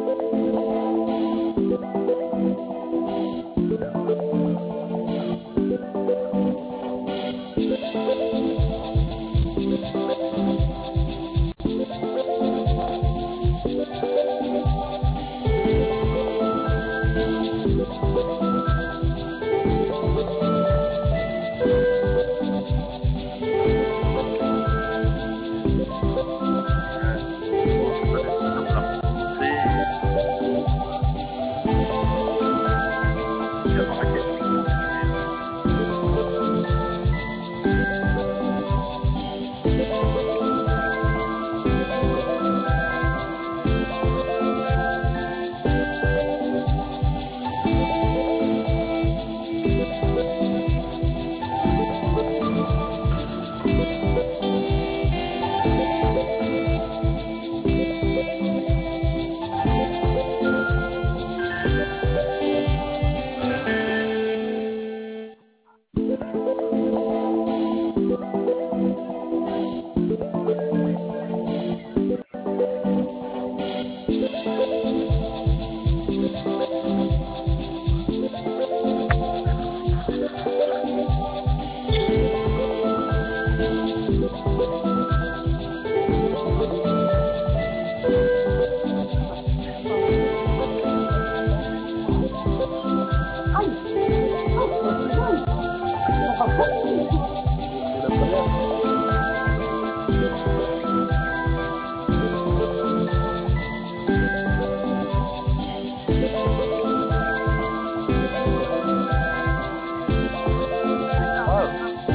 Bon, c'est pas des trucs comme la rencontrer, et à Marrakech, je pense que je vais. C'est la première. C'est grave.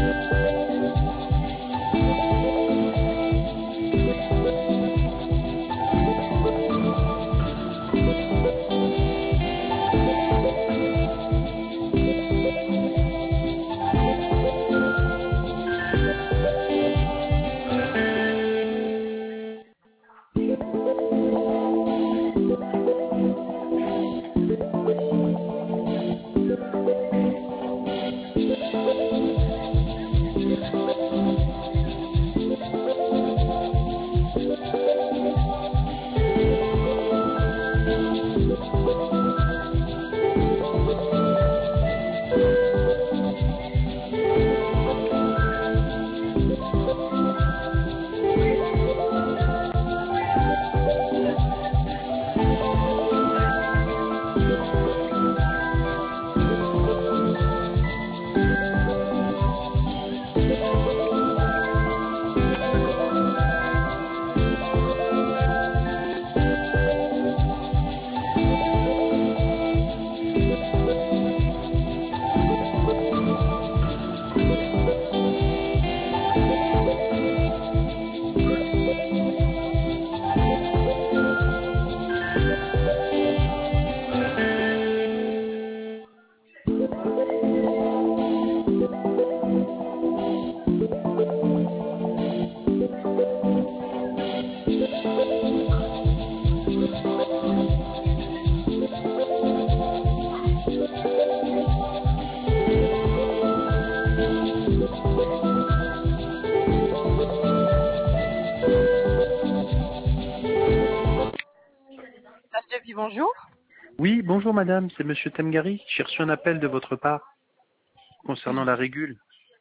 Passe depuis bonjour. Oui, bonjour madame, c'est monsieur Temgari. J'ai reçu un appel de votre part concernant la régule.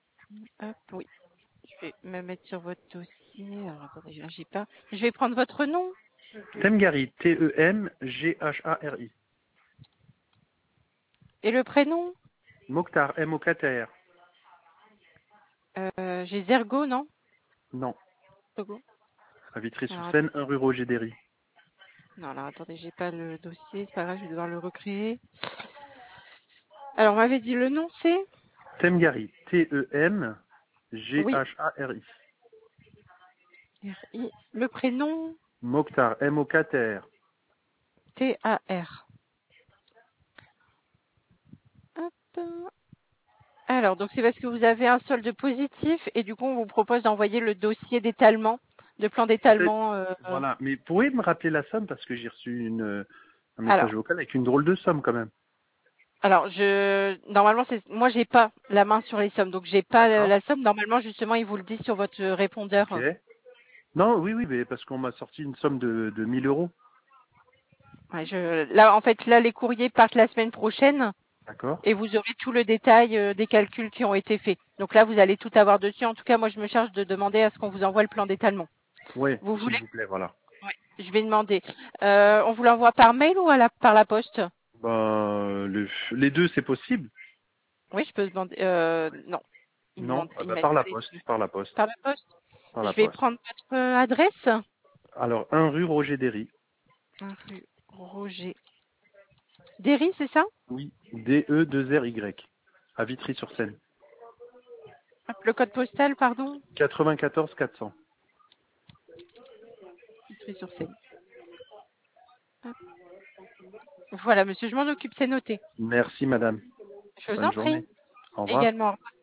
Hop, oui. Je vais me mettre sur votre dossier. Alors, attendez, j'ai pas. Je vais prendre votre nom Temgari, Temghari. et le prénom. Mokhtar, M-O-K-T-A-R. J'ai Zergo, non? Non, Togo. à Alors, Vitry-sur-Seine, 1 rue Roger Derry. non, alors attendez, j'ai pas le dossier. C'est pas grave, je vais devoir le recréer. Alors, on m'avait dit le nom, c'est Temgari, Oui. T-E-M-G-H-A-R-I. R-I. Le prénom Mokhtar, M-O-K-T-A-R. T-A-R. Hop. Alors, donc c'est parce que vous avez un solde positif et du coup, on vous propose d'envoyer le dossier d'étalement, de plan d'étalement. Voilà, mais pourriez-vous me rappeler la somme parce que j'ai reçu un message Alors, vocal avec une drôle de somme quand même. alors, normalement, moi, j'ai pas la main sur les sommes, donc j'ai pas D'accord. la somme. Normalement, justement, il vous le dit sur votre répondeur. Ok. Non, oui, mais parce qu'on m'a sorti une somme de 1000 euros. Ouais, là, en fait, là, les courriers partent la semaine prochaine D'accord. et vous aurez tout le détail des calculs qui ont été faits. Donc là, vous allez tout avoir dessus. En tout cas, moi, je me charge de demander à ce qu'on vous envoie le plan d'étalement. Oui, Vous s'il voulez? vous plaît, voilà. Ouais. Je vais demander. On vous l'envoie par mail ou par la poste? Ben, les deux, c'est possible? Oui, je peux demander. Non, Non? Ah il bah, m'a par pas la les poste, deux. par la poste, Par la poste? par la Je vais poste. prendre votre adresse. Alors, 1 rue Roger Derry. Rue Roger Derry, c'est ça? Oui, DE2RY, à Vitry-sur-Seine. Hop, le code postal, pardon. 94 400. Vitry-sur-Seine. Hop. Voilà, monsieur, je m'en occupe, c'est noté. Merci, madame. Je vous Bonne en prie. journée. Au revoir. Également.